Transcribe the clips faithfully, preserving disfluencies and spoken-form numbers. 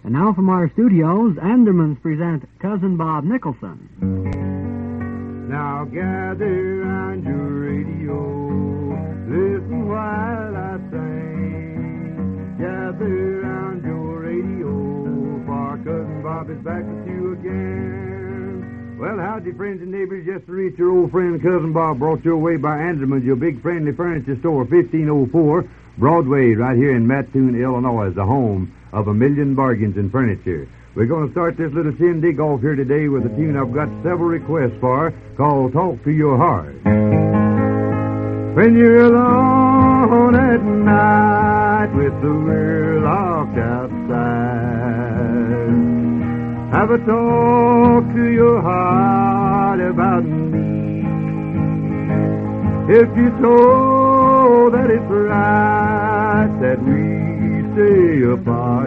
And now from our studios, Andermans present Cousin Bob Nicholson. Now gather round your radio, listen while I sing. Gather round your radio, for Cousin Bob is back with you again. Well, howdy, friends and neighbors. Just to reach your old friend Cousin Bob, brought your way by Andermans, your big friendly furniture store, fifteen oh four Broadway, right here in Mattoon, Illinois, the home of a million bargains in furniture. We're going to start this little shindig off here today with a tune I've got several requests for, called Talk to Your Heart. When you're alone at night with the world locked outside, have a talk to your heart about me. If you told that it's right that we stay apart,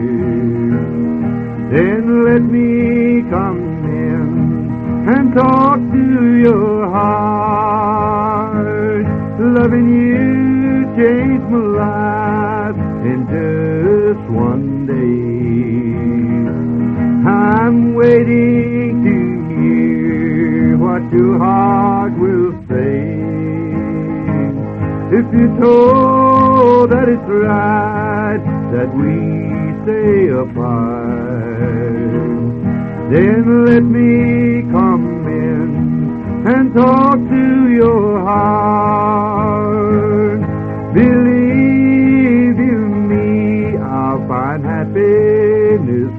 then let me come in and talk to your heart. Loving you changed my life in just one day. I'm waiting to hear what your heart will say. If you told that it's right that we stay apart, then let me come in and talk to your heart. Believe you me, I'll find happiness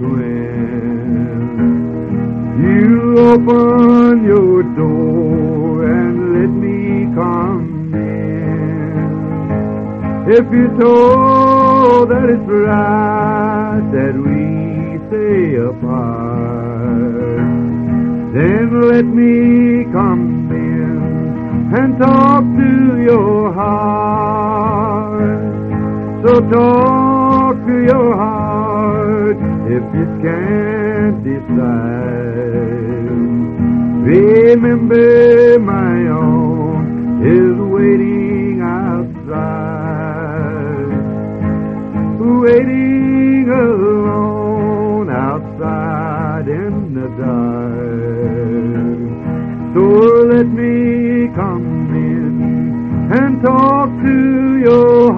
when you open your door and let me come in. If you told that it's right that we stay apart, then let me come in and talk to your heart. So talk to your heart if you can't decide. Remember my own is waiting outside, waiting alone outside in the dark. So let me come in and talk to your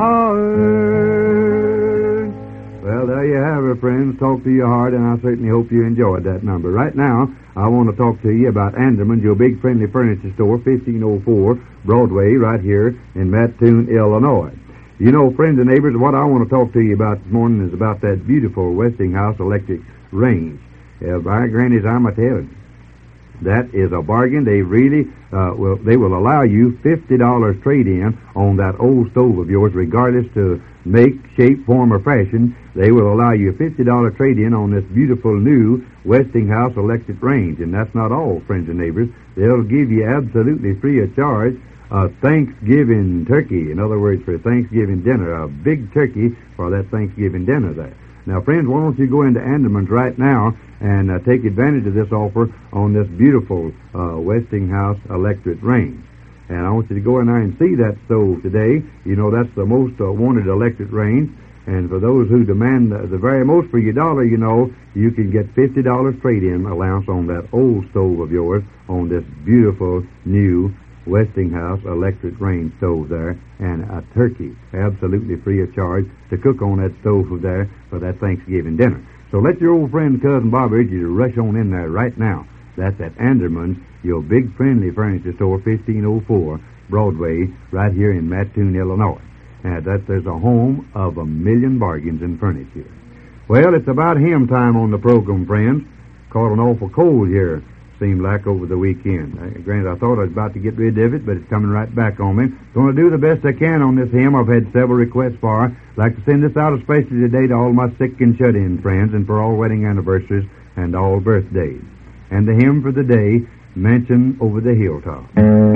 heart. Well, there you have it, friends. Talk to your heart, and I certainly hope you enjoyed that number. Right now, I want to talk to you about Andermans, your big friendly furniture store, fifteen oh four Broadway, right here in Mattoon, Illinois. You know, friends and neighbors, what I want to talk to you about this morning is about that beautiful Westinghouse electric range. Uh, by grannies, I'm a telling you, that is a bargain. They really uh, will. They will allow you fifty dollars trade-in on that old stove of yours, regardless to make, shape, form, or fashion. They will allow you a fifty dollars trade-in on this beautiful new Westinghouse electric range. And that's not all, friends and neighbors. They'll give you absolutely free of charge a Thanksgiving turkey. In other words, for Thanksgiving dinner, a big turkey for that Thanksgiving dinner there. Now, friends, why don't you go into Andermans right now and uh, take advantage of this offer on this beautiful uh, Westinghouse electric range. And I want you to go in there and see that stove today. You know, that's the most uh, wanted electric range. And for those who demand the, the very most for your dollar, you know, you can get fifty dollars trade-in allowance on that old stove of yours on this beautiful new Westinghouse electric range stove there, and a turkey absolutely free of charge to cook on that stove there for that Thanksgiving dinner. So let your old friend Cousin Bob urge you to rush on in there right now. That's at Andermans, your big friendly furniture store, fifteen oh four Broadway, right here in Mattoon, Illinois. And that there's a home of a million bargains in furniture. Well, it's about hymn time on the program, friends. Caught an awful cold here, seemed like, over the weekend. Uh, granted, I thought I was about to get rid of it, but it's coming right back on me. Going to do the best I can on this hymn. I've had several requests for. I'd like to send this out especially today to all my sick and shut-in friends, and for all wedding anniversaries and all birthdays. And the hymn for the day, Mansion Over the Hilltop.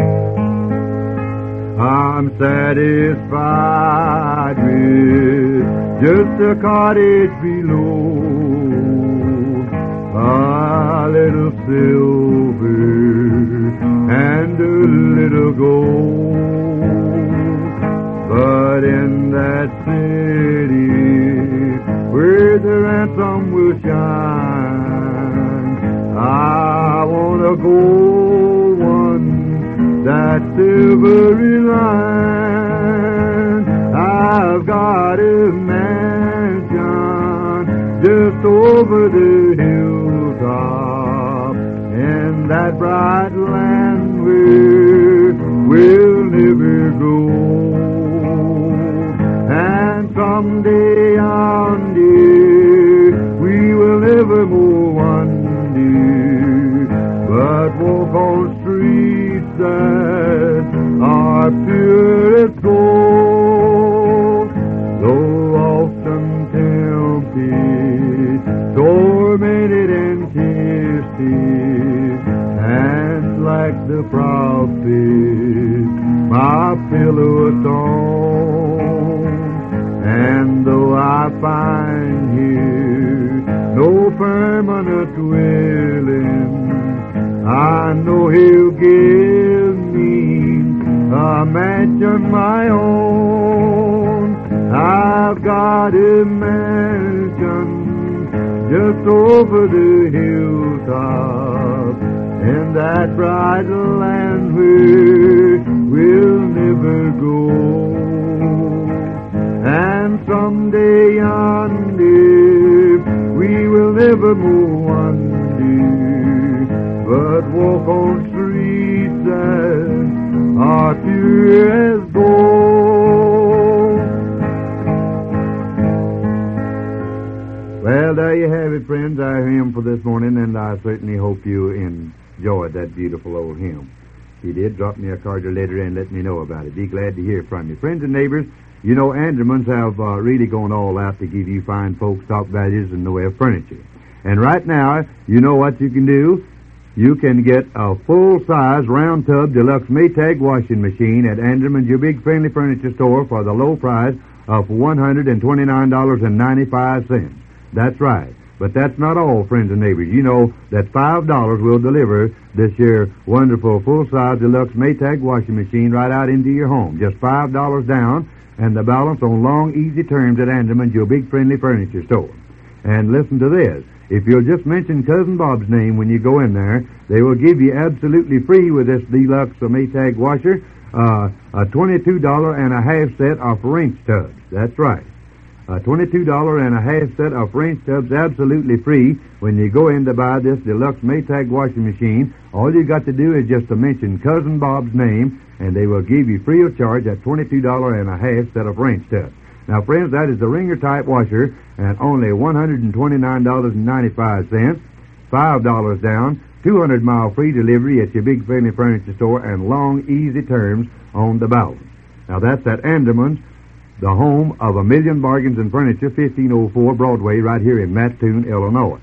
I'm satisfied with just a cottage below, a little silver and a little gold. But in that city where there some will shine. I want a gold one, that silvery line. I've got a mansion just over the hilltop, in that bright land where we'll never go. And someday yonder we will never more wander, but walk on streets that are pure as gold. Though often tempted, tormented and tested, and like the prophet, my pillow of stone. And though I find here no permanent dwelling, I know He'll give me a mansion my own. I've got a mansion just over the hilltop, in that bright land where we'll never go. And someday yonder we will never more wander, but walk on streets that are pure as gold. Well, there you have it, friends, our hymn for this morning, and I certainly hope you enjoyed that beautiful old hymn. If you did, drop me a card or letter and let me know about it. Be glad to hear from you. Friends and neighbors, you know, Andermans have uh, really gone all out to give you fine folks top values in the way of furniture. And right now, you know what you can do? You can get a full-size round tub deluxe Maytag washing machine at Andermans, your big friendly furniture store, for the low price of one hundred twenty-nine dollars and ninety-five cents. That's right. But that's not all, friends and neighbors. You know that five dollars will deliver this year wonderful full-size deluxe Maytag washing machine right out into your home. Just five dollars down, and the balance on long, easy terms at Andermans, your big friendly furniture store. And listen to this. If you'll just mention Cousin Bob's name when you go in there, they will give you absolutely free with this deluxe Maytag washer uh, a twenty-two dollars and a half set of rinse tubs. That's right. A twenty-two dollars and a half set of rinse tubs absolutely free when you go in to buy this deluxe Maytag washing machine. All you got to do is just to mention Cousin Bob's name, and they will give you free of charge that twenty-two dollars and a half set of rinse tubs. Now, friends, that is the Ringer type washer, and only one hundred twenty-nine dollars and ninety-five cents, five dollars down, two hundred mile free delivery at your big friendly furniture store, and long, easy terms on the balance. Now, that's at Andermans, the home of a million bargains and furniture, fifteen oh four Broadway, right here in Mattoon, Illinois.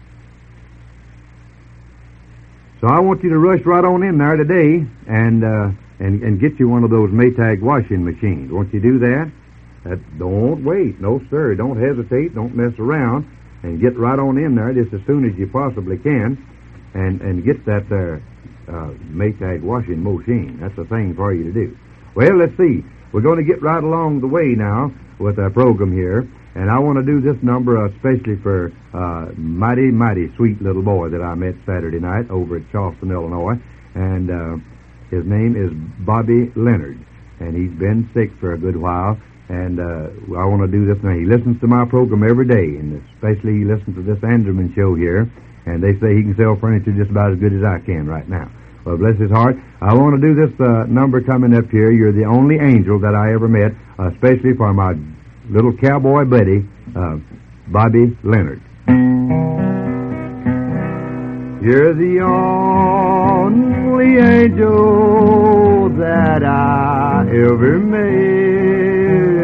So I want you to rush right on in there today and uh, and, and get you one of those Maytag washing machines. Won't you do that? That, don't wait. No, sir. Don't hesitate. Don't mess around. And get right on in there just as soon as you possibly can and, and get that there uh, Maytag washing machine. That's the thing for you to do. Well, let's see. We're going to get right along the way now with our program here. And I want to do this number especially for uh, mighty, mighty sweet little boy that I met Saturday night over at Charleston, Illinois. And uh, his name is Bobby Leonard. And he's been sick for a good while. And uh, I want to do this now. He listens to my program every day, and especially he listens to this Anderman show here, and they say he can sell furniture just about as good as I can right now. Well, bless his heart. I want to do this uh, number coming up here. You're the only angel that I ever met, especially for my little cowboy buddy, uh, Bobby Leonard. You're the only angel that I ever met,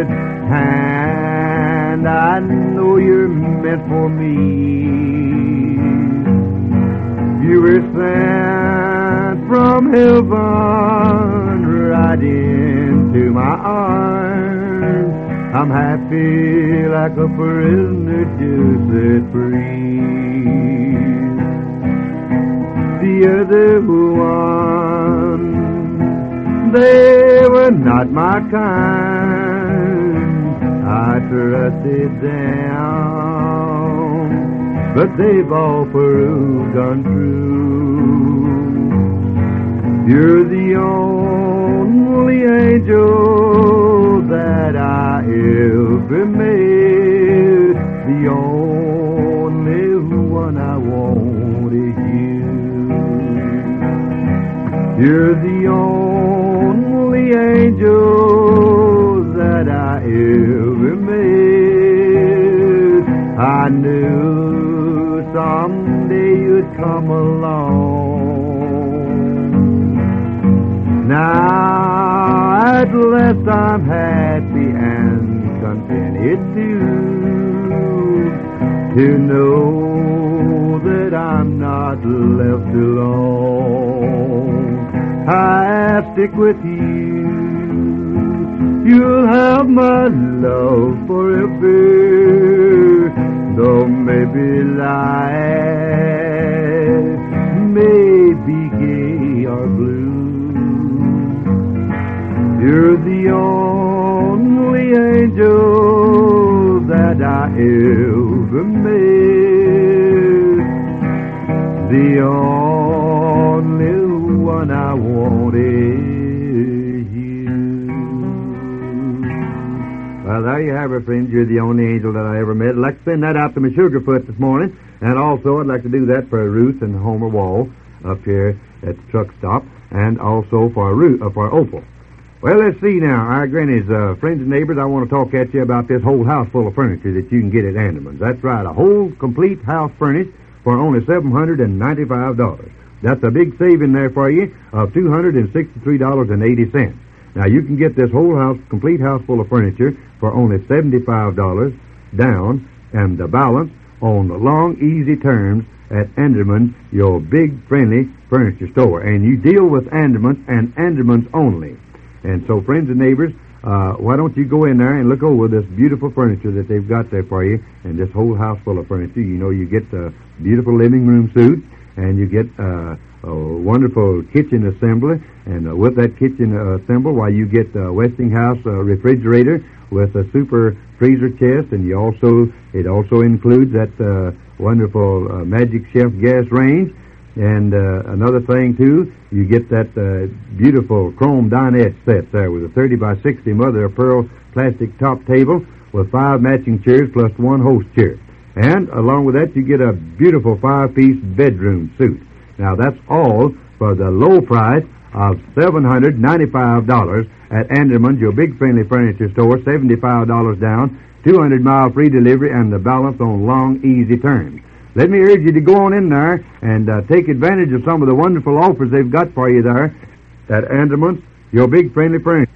and I know you're meant for me. You were sent from heaven right into my arms. I'm happy like a prisoner just set free. The other one, they were not my kind. I trusted them, but they've all proved untrue. You're the only angel that I ever made, the only one I wanted you. You're the only angel that I ever made. I knew someday you'd come along. Now at last I'm happy and contented too, to know that I'm not left alone. I stick with you. You'll have my love forever, though maybe life may be gay or blue. You're the only angel that I ever made, the only one I wanted you. Well, there you have it, friends. You're the only angel that I ever met. I'd like to send that out to my Sugarfoot this morning, and also I'd like to do that for Ruth and Homer Wall up here at the truck stop, and also for Ruth, uh, for Opal. Well, let's see now. Our grannies, uh, friends and neighbors, I want to talk at you about this whole house full of furniture that you can get at Anderman's. That's right, a whole complete house furnished for only seven hundred ninety-five dollars. That's a big saving there for you of two hundred sixty-three dollars and eighty cents. Now, you can get this whole house, complete house full of furniture for only seventy-five dollars down, and the balance on the long, easy terms at Anderman's, your big, friendly furniture store. And you deal with Anderman's and Anderman's only. And so, friends and neighbors, uh, why don't you go in there and look over this beautiful furniture that they've got there for you, and this whole house full of furniture. You know, you get a beautiful living room suite, and you get uh, a wonderful kitchen assembly, and uh, with that kitchen uh, assembly, why, you get a Westinghouse uh, refrigerator with a super freezer chest, and you also, it also includes that uh, wonderful uh, Magic Chef gas range. And uh, another thing, too, you get that uh, beautiful chrome dinette set there with a thirty by sixty mother of pearl plastic top table with five matching chairs plus one host chair. And along with that, you get a beautiful five-piece bedroom suite. Now, that's all for the low price of seven hundred ninety-five dollars at Anderman's, your big friendly furniture store, seventy-five dollars down, two hundred mile free delivery, and the balance on long, easy terms. Let me urge you to go on in there and uh, take advantage of some of the wonderful offers they've got for you there at Anderman's, your big friendly furniture.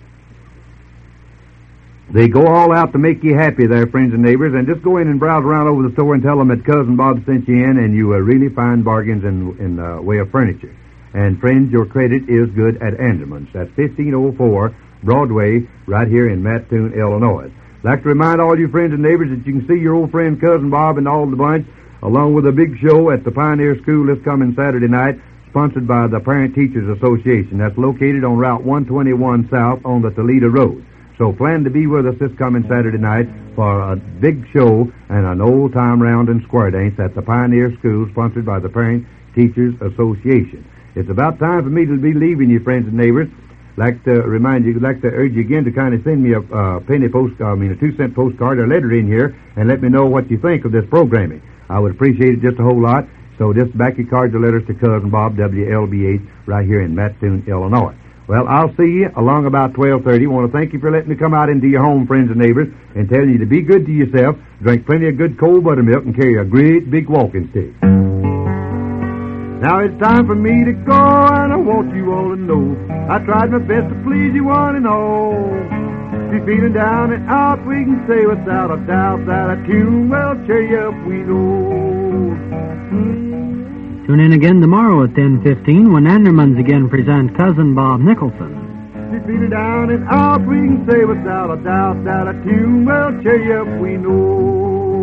They go all out to make you happy there, friends and neighbors, and just go in and browse around over the store and tell them that Cousin Bob sent you in, and you will really find bargains in in the uh, way of furniture. And, friends, your credit is good at Anderman's. That's fifteen oh four Broadway right here in Mattoon, Illinois. I'd like to remind all you friends and neighbors that you can see your old friend Cousin Bob and all the bunch along with a big show at the Pioneer School this coming Saturday night, sponsored by the Parent Teachers Association. That's located on Route one twenty-one South on the Toledo Road. So plan to be with us this coming Saturday night for a big show and an old-time round and square dance at the Pioneer School, sponsored by the Parent Teachers Association. It's about time for me to be leaving you, friends and neighbors. I'd like to remind you, I'd like to urge you again to kind of send me a uh, penny post, I mean a two-cent postcard or letter in here and let me know what you think of this programming. I would appreciate it just a whole lot. So just back your cards or letters to Cousin Bob, W L B H, right here in Mattoon, Illinois. Well, I'll see you along about twelve thirty. I want to thank you for letting me come out into your home, friends and neighbors, and tell you to be good to yourself, drink plenty of good cold buttermilk, and carry a great big walking stick. Now it's time for me to go, and I want you all to know I tried my best to please you one and all. If you're feeling down and out, we can say without a doubt that a tune will cheer you up, we know. Mm. Tune in again tomorrow at ten fifteen when Anderman's again present Cousin Bob Nicholson. If you're feeling down and out, we can say without a doubt that a tune will cheer you up, we know.